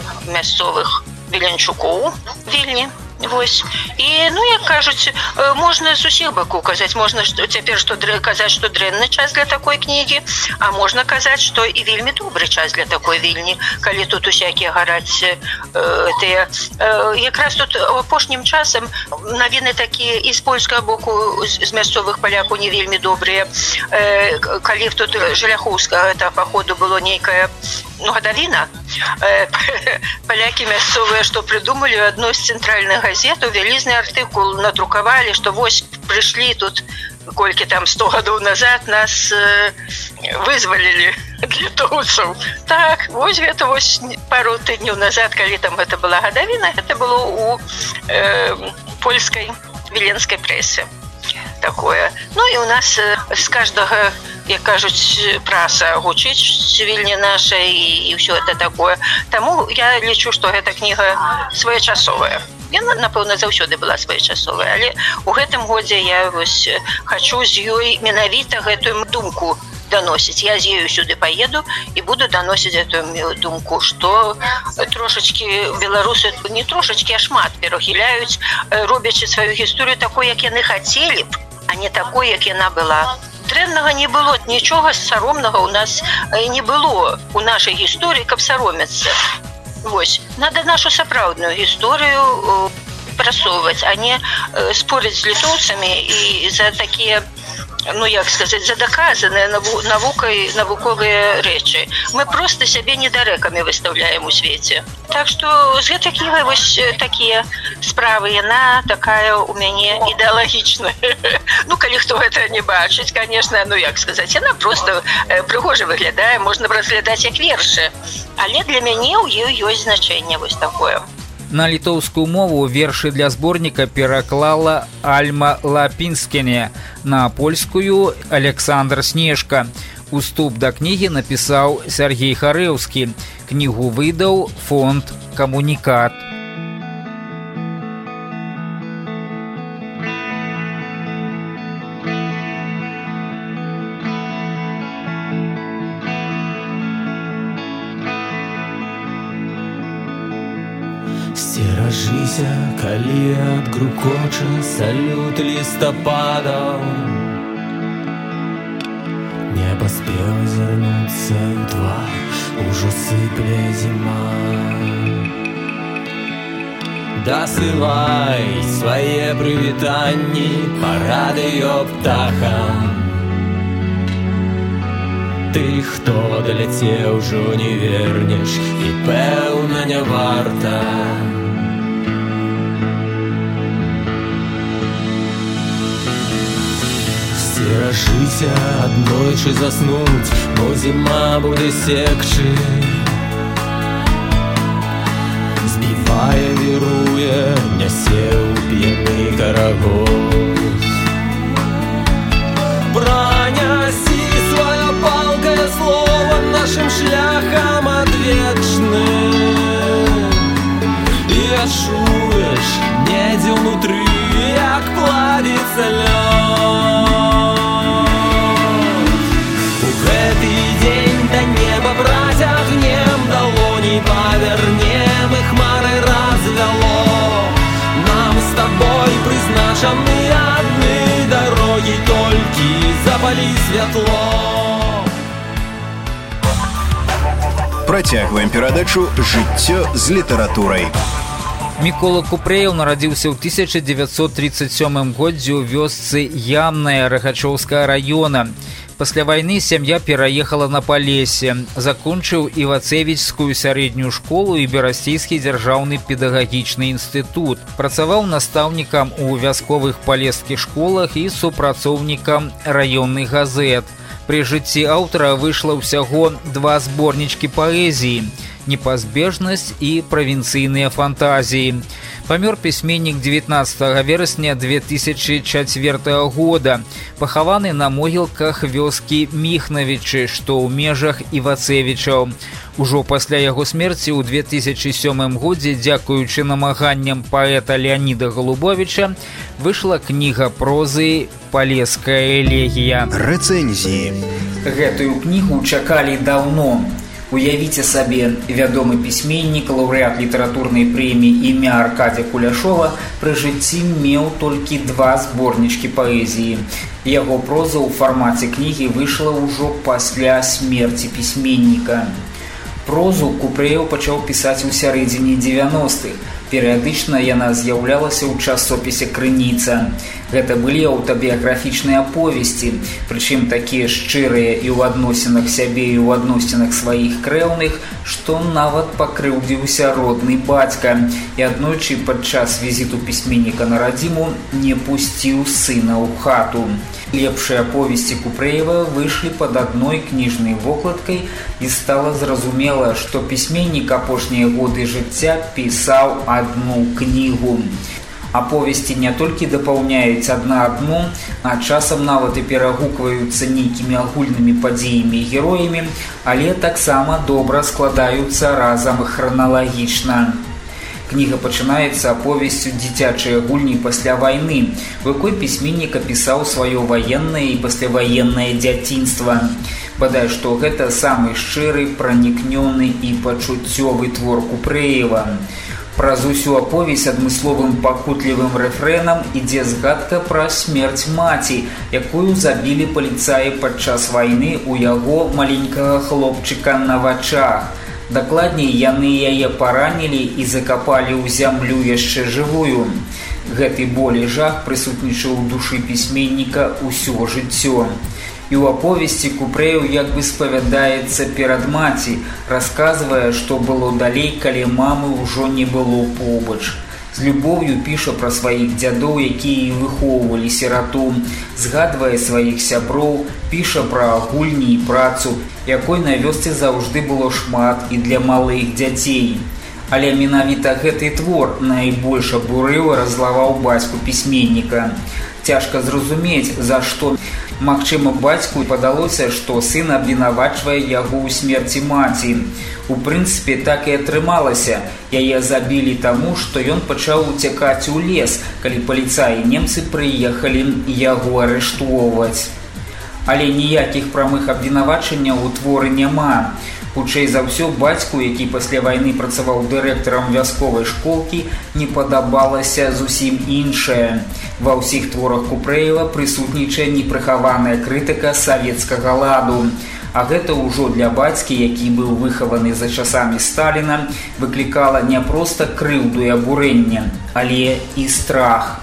мясцовых віленчукоў Вільні. Вось. І, як кажуць, можна з усіх бакоў казаць. Можна цяпер казаць, што дрэнны час для такой кнігі, а можна казаць, што і вельмі добры час для такой Вільні, калі тут усякія гараць тыя. Якраз тут апошнім часам навіны такія і з польскага боку, з мясцовых палякаў не вельмі добрыя. Калі тут Жаляхоўскага паходу было нейкая гадавіна, палякі мясцовыя, што прыдумалі, адной з цэнтральных газет вялізны артыкул надрукавалі, што вось прыйшлі тут, колькі там 100 гадоў назад нас вызвалілі ад літоўцаў. Так, вось гэта вось пару тыдняў назад, калі там гэта была гадавіна, гэта было у польскай віленскай прэсе. Такое. І у нас з каждага, як кажуць, праса гучыць Вільня наша і ўсё это такое. Таму я лічу, што гэта кніга своечасовая. Яна, напэўна, заўсёды была своечасовая, але ў гэтым годзе я вось хачу з ёй менавіта гэтую думку даносіць. Я з ёю сюды паеду і буду даносіць гэтую думку, што трошачкі беларусы, не трошачкі, а шмат перахіляюць, робячы сваю гісторыю такой, як яны хацелі б, а не такой, як яна была. Дрэннага не было, нічога саромнага ў нас не было у нашай гісторыі, каб саромецца. Вось. Надо нашу сапраўдную гісторыю прасоўваць, а не спорыць з літоўцамі і за такія ну як сказаць, задаказаныя навуковыя рэчы. Мы проста сябе недарэкамі выстаўляем у свеце. Так што з гэтакія вось такія справы, яна такая у мяне ідэалагічная. Ну, калі хто гэта не бачыць, конечно, ну як сказаць, яна проста прыгожа выглядае, можна разглядаць як вершы. Але для мяне ў ёй ёсць значэнне вось такое. На літоўскую мову вершы для зборніка пераклала Альма Лапінскене, на польскую Александр Снежка. Уступ да кнігі напісаў Сергей Харэўскі. Кнігу выдаў фонд «Камунікат». Сцеражыся, калі адгрукоча салют лістападаў. Не паспеў азірнуцца ў твар, ужо сыпле зіма. Дасылай свае прывітанні па радыё птахам. Ты, хто даляцеў, ужо не вернеш, і пэўна не варта. Сцеражыся, аднойчы заснуць, бо зіма будзе секчы. Збівае, віруе, нясе ў п'яны карагоз. Пранясі сваё палкае слова нашым шляхам адвечным. І адчуеш недзе ўнутры, як плавіцца лёд. У гэты дзень да неба працягнем далоні, павернем і хмары развяло. Нам з табой прызначаны адны дарогі, толькі запалі святло. Працягваем перадачу «Жыццё з літаратурай». Мікола Купрэеў нарадзіўся ў 1937 годзе ў вёсцы Ямная Рахачоўскага раёна. Пасля вайны сям'я пераехала на Палесе, закончыў Івацевічскую сярэднюю школу і Берасцейскі дзяржаўны педагагічны інстытут. Працаваў настаўнікам у вясковых палескіх школах і супрацоўнікам раённых газет. Пры жыцці аўтара выйшла ўсяго 2 зборнічкі паэзіі «Непазбежнасць» і «Правінцыйныя фантазіі». Памёр пісьменнік 19 верасня 2004 года, пахаваны на могілках вёскі Міхнавічы, што ў межах Івацевічаў. Ужо пасля яго смерці ў 2007 годзе, дзякуючы намаганням паэта Леаніда Голубовіча, выйшла кніга прозы «Палеская элегія». Рэцэнзіі. Гэтую кнігу чакалі даўно. Уявіце сабе, вядомы пісьменнік, лаўрэат літаратурнай прэміі імя Аркадзя Куляшова пры жыцці меў толькі 2 зборнічкі паэзіі. Яго проза ў фармаце кнігі выйшла ўжо пасля смерці пісьменніка. Прозу Купрэеў пачаў пісаць у сярэдзіне 90-х. Перыядычна яна з'яўлялася ў часопісе «Крыніца». Гэта былі аўтабіяграфічныя аповесці, прычым такія шчырыя і ў адносінах сябе і ў адносінах сваіх крэўных, што нават пакрыўдзіўся родны бацька і аднойчы падчас візіту пісьменніка на радзіму не пусціў сына ў хату. Лепшыя аповесці Купрэева выйшлі пад адной кніжнай вокладкай і стала зразумела, што пісьменнік апошнія годы жыцця пісаў адну кнігу. Аповесці не толькі дапаўняюць адна адну, а часам нават і перагукваюцца нейкімі агульнымі падзеямі і героямі, але таксама добра складаюцца разам храналагічна. Кніга пачынаецца аповесцю дзіцячай гульні пасля вайны, у якой пісьменнік апісаў сваё ваеннае і пасляваеннае дзяцінства. Бадай што гэта самы шчыры, пранікнёны і пачуццёвы твор Купрэева. Праз усю аповесць адмысловым пакутлівым рэфрэнам ідзе згадка пра смерць маці, якую забілі паліцаі падчас вайны ў яго маленькага хлопчыка на вачах. Дакладней, яны яе паранілі і закапалі ў зямлю яшчэ жывую. Гэты боль і жах прысутнічаў у душы пісьменніка ўсё жыццё. І ў аповесці Купрэеў як бы спавядаецца перад маці, расказвае, што было далей, калі мамы ўжо не было побач. З любоўю піша пра сваіх дзядоў, якія выхоўвалі сірату, згадвае сваіх сяброў, піша пра гульні і працу, якой на вёсцы заўжды было шмат і для малых дзяцей. Але менавіта гэты твор найбольш абурыў і раззлаваў бацьку пісьменніка. Цяжка зразумець, за што. Магчыма, бацьку падалося, што сын абвінавачвае яго ў смерці маці. У прынцыпе, так і атрымалася. Яе забілі таму, што ён пачаў уцякаць у лес, калі паліцаі немцы прыехалі яго арыштоўваць. Але ніякіх прамых абвінавачанняў у творы няма. Хутчэй за ўсё, бацьку, які пасля вайны працаваў дырэктарам вясковай школкі, не падабалася зусім іншае. Ва ўсіх творах Купрэева прысутнічае непрыхаваная крытыка савецкага ладу. А гэта ўжо для бацькі, які быў выхаваны за часамі Сталіна, выклікала не проста крыўду і абурэнне, але і страх.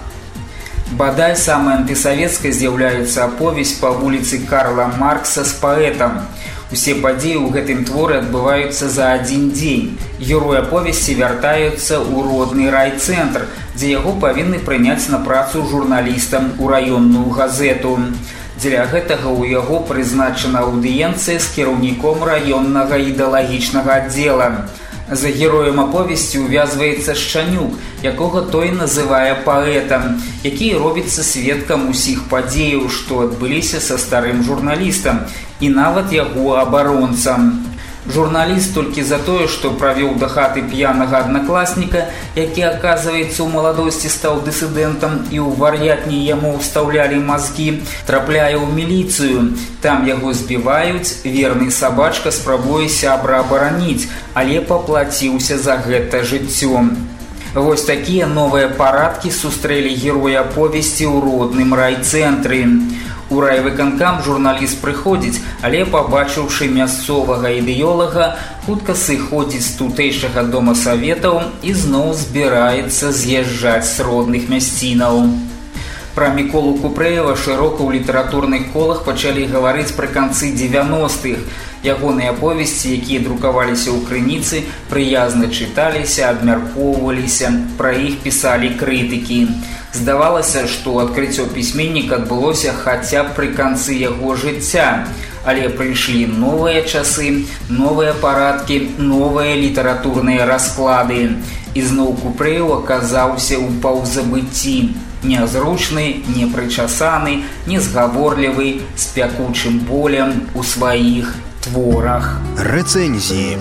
Бадай самай антысавецкай з'яўляецца аповесць па вуліцы Карла Маркса з паэтам. Усе падзеі ў гэтым творы адбываюцца за адзін дзень. Герой аповесці вяртаецца ў родны райцэнтр, дзе яго павінны прыняць на працу журналістам у раённую газету. Дзеля гэтага ў яго прызначана аўдыенцыя з кіраўніком раённага ідэалагічнага аддзела. За героем аповесці увязваецца Шчанюк, якога той называе паэтам, які робіцца сведкам усіх падзеяў, што адбыліся са старым журналістам і нават яго абаронцам. Журналіст толькі за тое, што правёў да хаты п'янага аднакласніка, які, аказваецца, у маладосці стаў дысідэнтам і ў вар'ятні яму ўстаўлялі мазгі, трапляе ў міліцыю. Там яго збіваюць, верны сабачка спрабуе сябра абараніць, але паплаціўся за гэта жыццём. Вось такія новыя парадкі сустрэлі героя аповесці ў родным райцэнтры. У райвыканкам журналіст прыходзіць, але, пабачыўшы мясцовага ідэолага, хутка сыходзіць з тутэйшага дома саветаў і зноў збіраецца з'язджаць з родных мясцінаў. Пра Міколу Купрэева шырока ў літаратурных колах пачалі гаварыць пры канцы 90-х. Ягоныя аповесці, якія друкаваліся ў крыніцы, прыязна чыталіся, абмяркоўваліся, пра іх пісалі крытыкі. Здавалася, што адкрыццё пісьменніка адбылося хаця б пры канцы яго жыцця. Але прыйшлі новыя часы, новыя парадкі, новыя літаратурныя расклады. І зноў Купрэеў аказаўся ў паўзабыцці. Нязручны, непрычасаны, незгаворлівы, з пякучым болем у сваіх творах. Рэцэнзіі.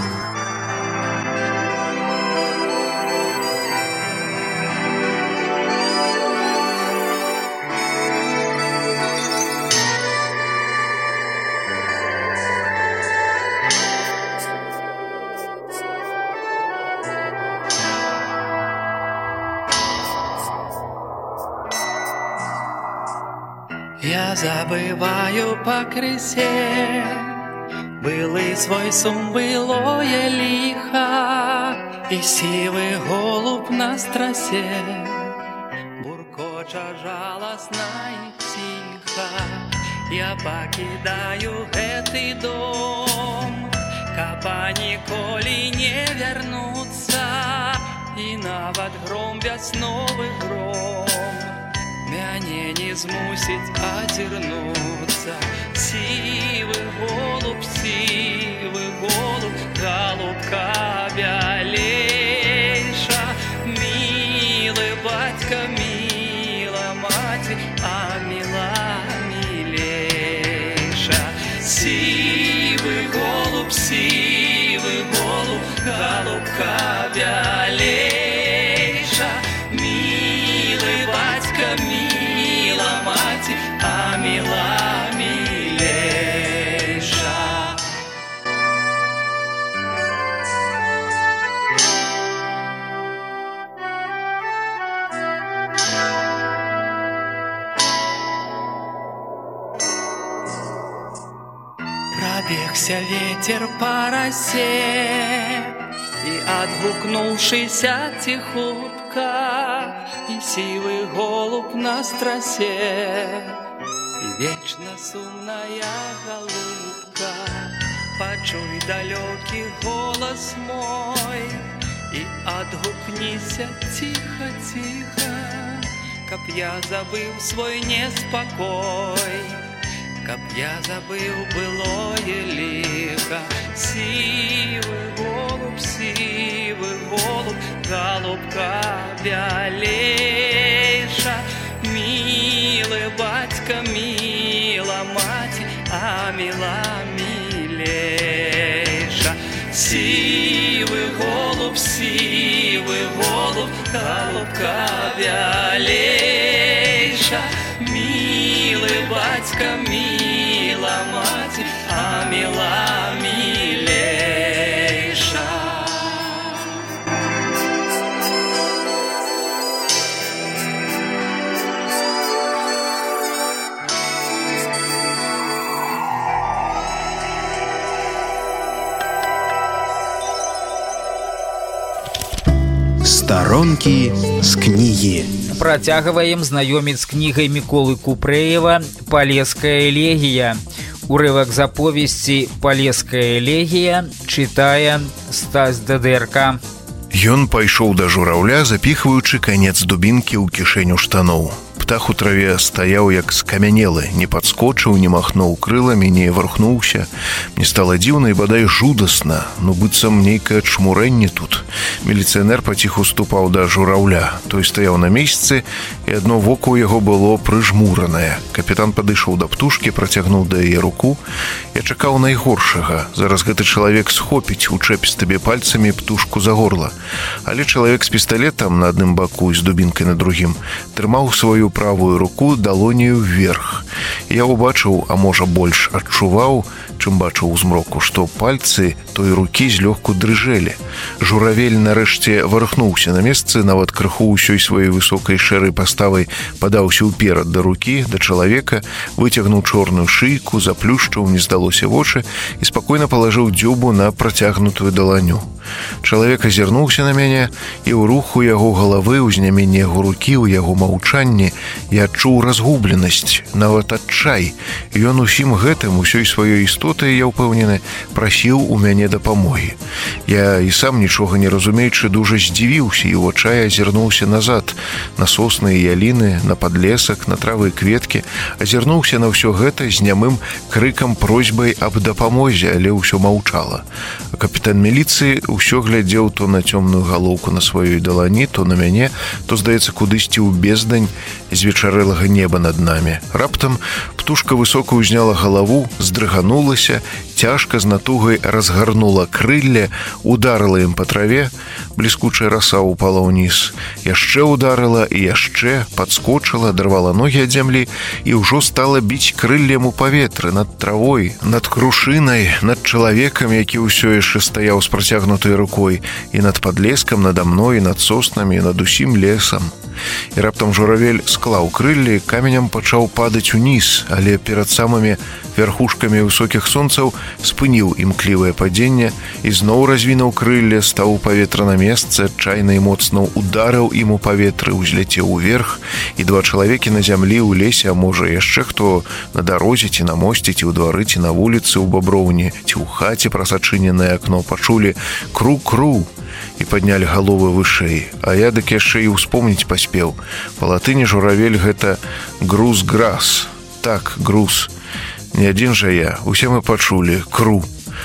Я забываю покрысе былый свой сум, былое лихо, и сивый голубь на страсе буркоча жалостно и тихо. Я покидаю этот дом, каб ніколі не вернуться, и нават гром вясновы гром мяне не змусіць азірнуцца. Сівы голубь, голубка бялейша, мілы бацька, міла маці, а міла мілейша. Сівы голубь, голубка бялейша, мілы бацька, міла маці, а міла мілейша. Пробегся ветер по росе, и, отгукнувшийся тихутка, и сивый голубь на страсе, и вечно сумная голубка. Почуй далекий голос мой и отгукнися тихо-тихо, каб я забыл свой неспокой, каб я забыл былое лихо. Сивый голубь, голубка вялейша, милый батька, мила мать, а мила милейша. Сивый голубь, голубка вялейша, милый батька, мила мать, а мила милейша. Сторонки с книги. Працягваем знаёміць з кнігай Міколы Купрэева «Палеская элегія». Урывак з аповесці «Палеская элегія» чытае Стась ДДРК. Ён пайшоў да жураўля, запіхваючы канец дубінкі ў кішэню штаноў. Птах у траве стаяў як скамянелы, не падскочыў, не махнуў крыламі, не варухнуўся. Мне стала дзіўна і бадай жудасна, ну быццам нейкае чмурэнне тут. Міліцыянер паціху ступаў да жураўля. Той стаяў на месцы, і адно вока ў яго было прыжмуранае. Капітан падышоў да птушкі, працягнуў да яе руку. Я чакаў найгоршага. Зараз гэты чалавек схопіць, учэпіць табе пальцамі птушку за горла. Але чалавек з пісталетам на адным баку і з дубінкай на другім трымаў сваю правую руку далонію вверх. Я убачыў, а можа больш адчуваў, чым бачыў у змроку, што пальцы той рукі злёгку дрыжэлі. Журавель нарэшце варухнуўся на месцы, нават крыху ўсёй сваёй высокай шэрай паставай падаўся ўперад да рукі, да чалавека, выцягнуў чорную шыйку, заплюшчыў, не здалося вочы і спакойна палажыў дзюбу на працягнутую даланю. Чалавек азірнуўся на мяне, і ў руху яго галавы, у знямення яго рукі, у яго маўчанні я адчуў разгубленасць, нават адчай. Ён усім гэтым, усёй сваёй істотай, я ўпэўнены, прасіў у мяне дапамогі. Я і сам нічога не разумеючы дужа здзівіўся і ў адчаі азірнуўся назад, на сосны і яліны, на падлесак, на травы і кветкі, азірнуўся на ўсё гэта з нямым крыкам просьбай аб дапамозе, але ўсё маўчала. А капітан міліцыі ўсё глядзеў то на цёмную галоўку на сваёй далані, то на мяне, то, здаецца, кудысьці ў бездань звечарэлага неба над намі. Раптам птушка высока ўзняла галаву, здрыганулася, цяжка з натугай разгарнула крылле, ударыла ім па траве, бліскучая раса упала ўніз. Яшчэ ударыла і яшчэ, падскочыла, дарвала ногі ад зямлі і ўжо стала біць крыллем у паветры, над травой, над крушынай, над чалавекам, які ўсё яшчэ стаяў з працягнутай рукой, і над падлескам, нада мной, над соснамі, над усім лесам. І раптам журавель склаў крыллі, каменем пачаў падаць уніз, але перад самымі вярхушкамі высокіх сонцаў спыніў імклівае падзенне і зноў развінуў крылле, стаў у паветра на месцы, адчайна і моцна ударыў ім у паветры, узляцеў уверх, і два чалавекі на зямлі, у лесе, а можа яшчэ хто на дарозе, ці на мосце, ці ў двары, ці на вуліцы ў баброўні, ці ў хаце праз адчыненае акно пачулі «кру-кру» і паднялі галовы вышэй. А я дык яшчэ і ўспомніць паспеў. Па латыні журавель гэта «груз-грас». Так, груз. Не адзін жа я, усе мы пачулі «кру».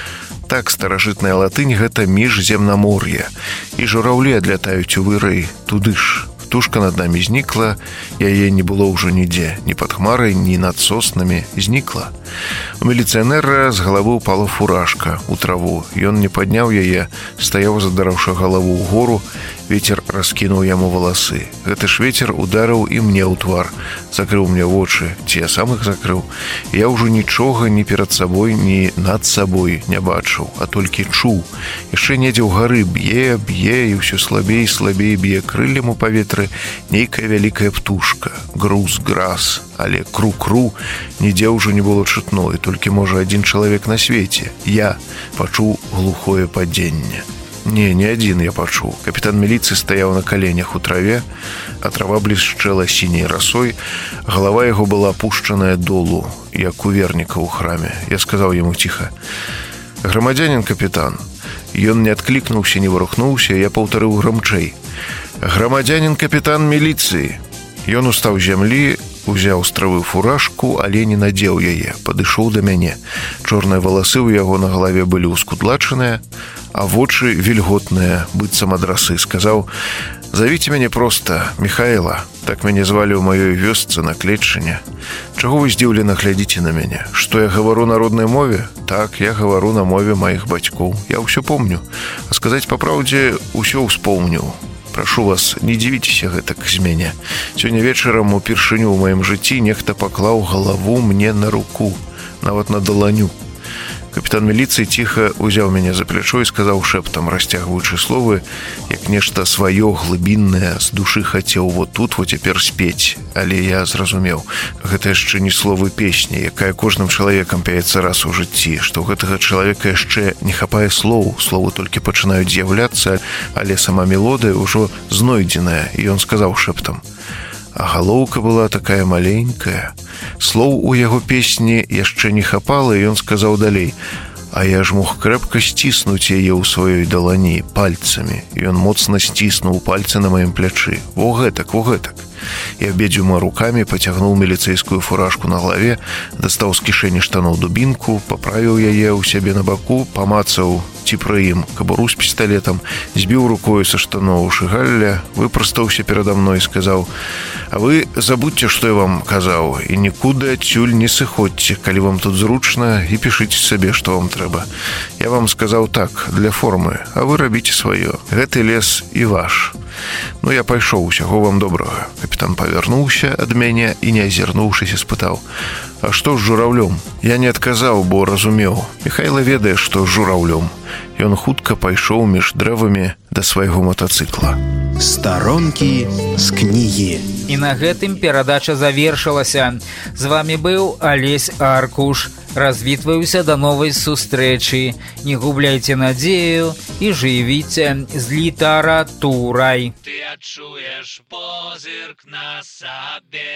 Так, старажытная латынь гэта міжземнамор'е. І жураўлі адлятаюць у вырай туды ж. Птушка над намі знікла, яе не было ўжо нідзе, ні пад хмарай, ні над соснамі, знікла. У міліцыянера з галавы ўпала фуражка ў траву. Ён не падняў яе, стаяў, задараўшы галаву ўгору, ветер раскінуў яму валасы. Гэты ж ветер ударыў і мне ў твар, закрыў мне вочы, ці я сам іх закрыў. Я ўжо нічога ні перад сабой, ні над сабой не бачыў, а толькі чуў. Яшчэ недзе ў гары б'е, і ўсё слабей і слабей б'е крыллем у паветры нейкая вялікая птушка, груз-грас, але кру-кру нідзе ўжо не было чутно, і толькі, можа, адзін чалавек на свеце, я, пачуў глухое падзенне. Не адзін я пачуў. Капітан міліцыі стаяў на каленях у траве, а трава блішчэла сіняй расой. Галава яго была апушчаная долу, як у верніка ў храме. Я сказаў яму ціха: «Грамадзянін капітан». Ён не адклікнуўся, не варухнуўся, я паўтарыў грамчэй: «Грамадзянін капітан міліцыі». Ён устаў з зямлі, узяў з травы фуражку, але не надзеў яе, падышоў да мяне. Чорныя валасы ў яго на галаве былі ўскудлачаныя, а вочы вільготныя, быццам ад расы. Сказаў: «Завіце мяне проста Михаила, так мяне звалі ў маёй вёсцы на Клетчыне. Чаго вы здзіўлена глядзіце на мяне? Што я гавару на роднай мове? Так, я гавару на мове маіх бацькоў. Я ўсё помню. А сказаць па праўдзе, усё ўспомніў. Прашу вас, не дзівіцеся гэтак з мяне. Сёння вечарам упершыню ў маім жыцці нехта паклаў галаву мне на руку, нават на даланю». Капітан міліцыі ціха ўзяў мяне за плячо і сказаў шэптам, расцягваючы словы, як нешта сваё глыбіннае з душы хацеў вот тут, вот цяпер спець. Але я зразумеў, гэта яшчэ не словы песні, якая кожным чалавекам пяецца раз у жыцці, што ў гэтага чалавека яшчэ не хапае слоў, словы толькі пачынаюць з'яўляцца, але сама мелодыя ўжо знойдзеная. І ён сказаў шэптам: «А галоўка была такая маленькая». Слоў у яго песні яшчэ не хапала, і ён сказаў далей: «А я ж мог крэпка сціснуць яе ў сваёй далані пальцамі». Ён моцна сціснуў пальцы на маім плячы. Во гэтак, во гэтак. І абедзвюма рукамі пацягнуў міліцэйскую фуражку на галаве, дастаў з кішэні штаноў дубінку, паправіў яе ў сябе на баку, памацаў ці пры ім кабуру з пісталетам, збіў рукою са штаноў шыгалля, выпрастаўся перада мной і сказаў: «А вы забудьце, што я вам казаў, і нікуды адсюль не сыходзьце, калі вам тут зручна, і пішыце сабе, што вам трэба. Я вам сказаў так, для формы, а вы рабіце сваё. Гэты лес і ваш». Ну, я пайшоў, усяго вам добрага. Капітан павярнуўся ад мяне і, не азірнуўшыся, спытаў: «А што з журавлём?» Я не адказаў, бо разумеў. Михайла ведае, што з журавлём. Ён хутка пайшоў між дрэвамі да свайго матацыкла. Старонкі з кнігі. І на гэтым перадача завершылася. З вамі быў Алесь Аркуш. Развітваюся да новай сустрэчы. Не губляйце надзею і жывіце з літаратурай. Ты адчуеш позірк на сабе.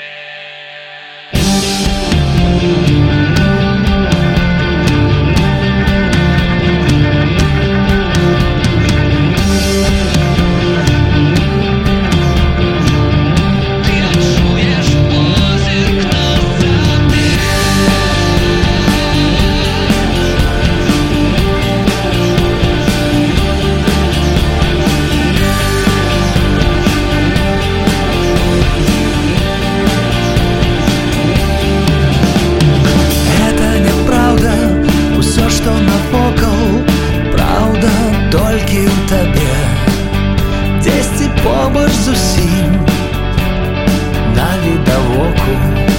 Побач з усім навідавоку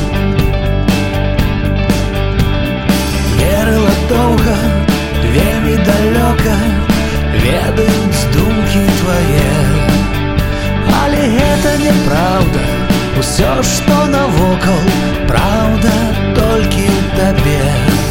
верыла доўга, вельмі далёка, ведаюць думкі твае. Але гэта няправда, усё, што навокал, праўда толькі ў табе.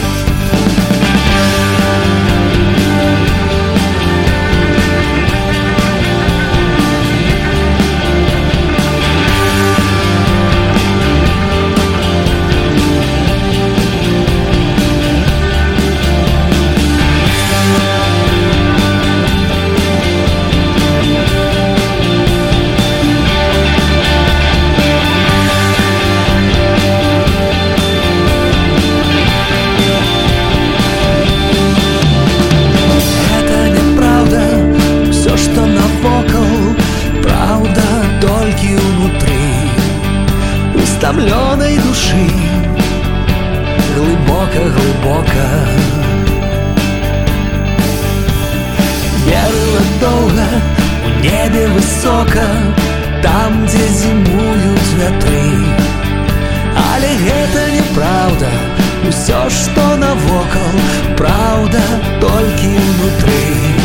Стамлёнай душы глыбока-глыбока верыла доўга, у небе высока, там, дзе зімуюць вятры. Але гэта няправда, усё, што навокал, праўда толькі ўнутры.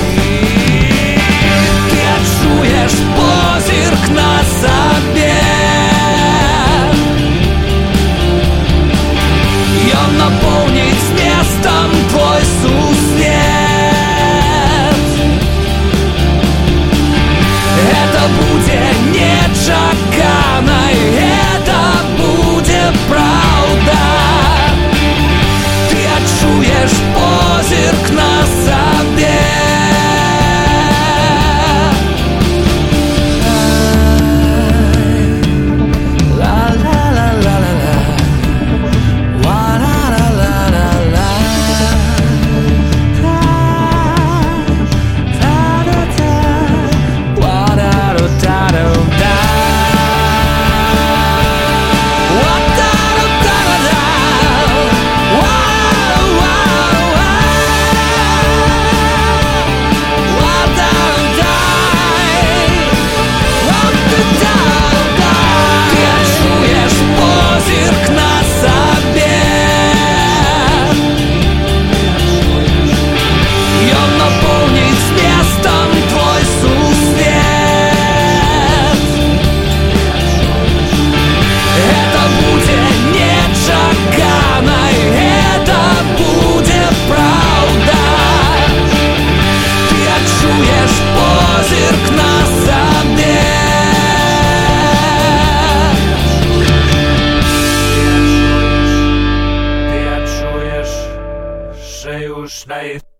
Ты адчуеш позірк на сабе. Ён напоўніць зместам твой сусвет. позірк на сабе. Już